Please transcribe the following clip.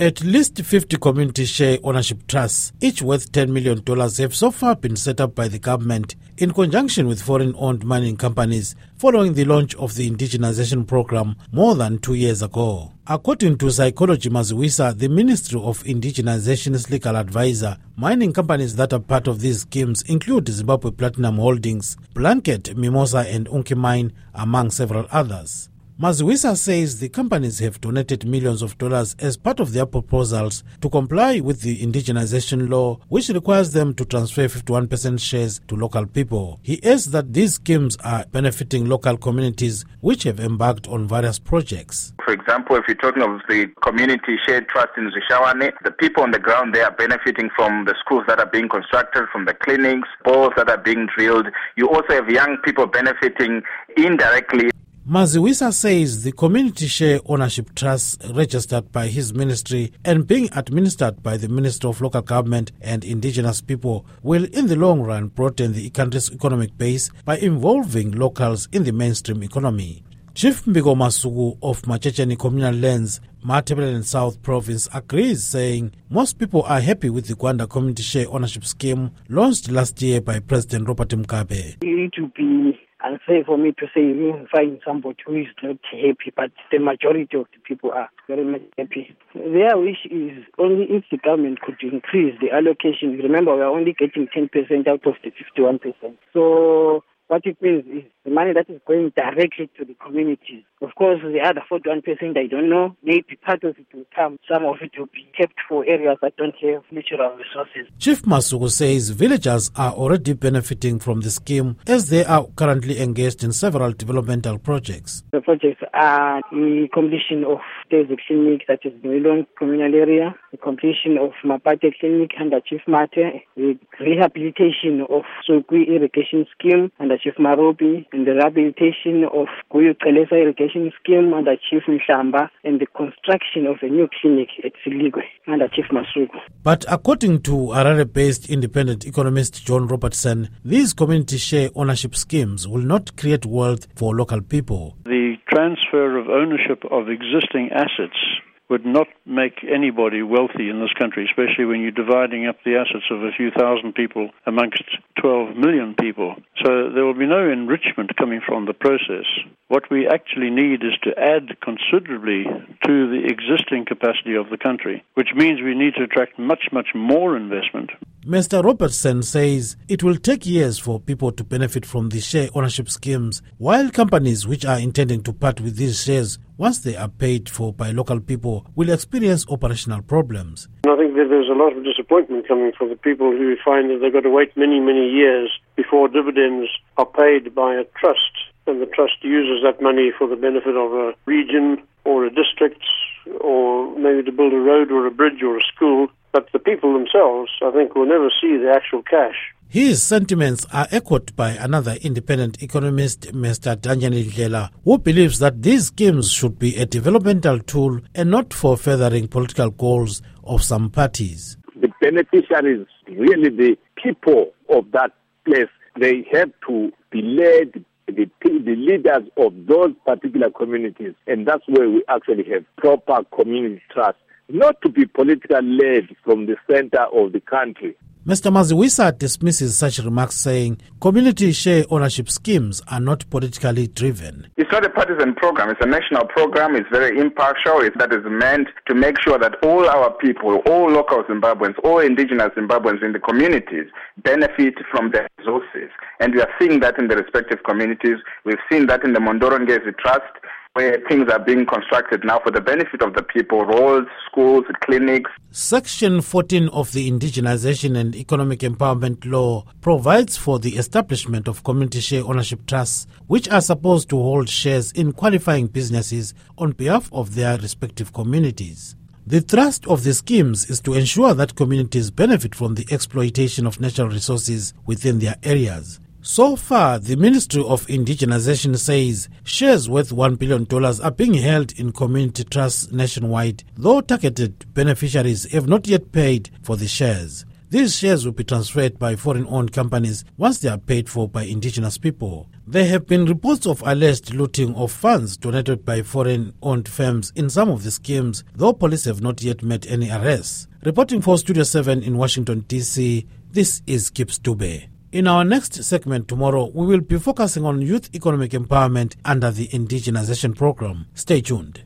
At least 50 community share ownership trusts, each worth $10 million, have so far been set up by the government in conjunction with foreign-owned mining companies following the launch of the indigenization program more than 2 years ago. According to Psychology Maziwisa, the Ministry of Indigenization's legal advisor, mining companies that are part of these schemes include Zimbabwe Platinum Holdings, Blanket, Mimosa and Unki Mine, among several others. Maziwisa says the companies have donated millions of dollars as part of their proposals to comply with the indigenization law, which requires them to transfer 51% shares to local people. He adds that these schemes are benefiting local communities which have embarked on various projects. For example, if you're talking of the community shared trust in Zishawane, the people on the ground there are benefiting from the schools that are being constructed, from the clinics, boreholes that are being drilled. You also have young people benefiting indirectly. Maziwisa says the community share ownership trust registered by his ministry and being administered by the Ministry of Local Government and Indigenous People will in the long run broaden the country's economic base by involving locals in the mainstream economy. Chief Mbiko Masuku of Machecheni Communal Lands, Matabeleland South Province, agrees, saying most people are happy with the Gwanda Community Share Ownership Scheme launched last year by President Robert Mugabe. It would be unfair for me to say you will find somebody who is not happy, but the majority of the people are very much happy. Their wish is only if the government could increase the allocation. Remember, we are only getting 10% out of the 51%. So what it means is the money that is going directly to the communities. Of course, the other 41%, I don't know. Maybe part of it will come. Some of it will be kept for areas that don't have natural resources. Chief Masuku says villagers are already benefiting from the scheme as they are currently engaged in several developmental projects. The projects are the completion of the clinic, that is the Milong communal area, the completion of Mapate Clinic under Chief Mate, the rehabilitation of Sokwi irrigation scheme under Chief Marobi, and the rehabilitation of Guyu Kalesa irrigation scheme under Chief Mshamba, and the construction of a new clinic at Siligwe under Chief Masuku. But according to Harare-based independent economist John Robertson, these community share ownership schemes will not create wealth for local people. The transfer of ownership of existing assets would not make anybody wealthy in this country, especially when you're dividing up the assets of a few thousand people amongst 12 million people. So there will be no enrichment coming from the process. What we actually need is to add considerably to the existing capacity of the country, which means we need to attract much, much more investment. Mr. Robertson says it will take years for people to benefit from the share ownership schemes, while companies which are intending to part with these shares once they are paid for by local people will experience operational problems. I think that there's a lot of disappointment coming from the people who find that they've got to wait many, many years before dividends are paid by a trust, and the trust uses that money for the benefit of a region or a district or maybe to build a road or a bridge or a school. But the people themselves, I think, will never see the actual cash. His sentiments are echoed by another independent economist, Mr. Daniel Ndlela, who believes that these schemes should be a developmental tool and not for furthering political goals of some parties. The beneficiaries, really the people of that place, they have to be led, the leaders of those particular communities, and that's where we actually have proper community trust, not to be politically led from the center of the country. Mr. Maziwisa dismisses such remarks, saying community share ownership schemes are not politically driven. It's not a partisan program. It's a national program. It's very impartial. That is meant to make sure that all our people, all local Zimbabweans, all indigenous Zimbabweans in the communities benefit from the resources. And we are seeing that in the respective communities. We've seen that in the Mondorongezi Trust, where things are being constructed now for the benefit of the people, roads, schools, clinics. Section 14 of the Indigenization and Economic Empowerment Law provides for the establishment of community share ownership trusts, which are supposed to hold shares in qualifying businesses on behalf of their respective communities. The thrust of the schemes is to ensure that communities benefit from the exploitation of natural resources within their areas. So far, the Ministry of Indigenization says shares worth $1 billion are being held in community trusts nationwide, though targeted beneficiaries have not yet paid for the shares. These shares will be transferred by foreign-owned companies once they are paid for by indigenous people. There have been reports of alleged looting of funds donated by foreign-owned firms in some of the schemes, though police have not yet made any arrests. Reporting for Studio 7 in Washington, D.C., this is Gibbs Dube. In our next segment tomorrow, we will be focusing on youth economic empowerment under the Indigenization Program. Stay tuned.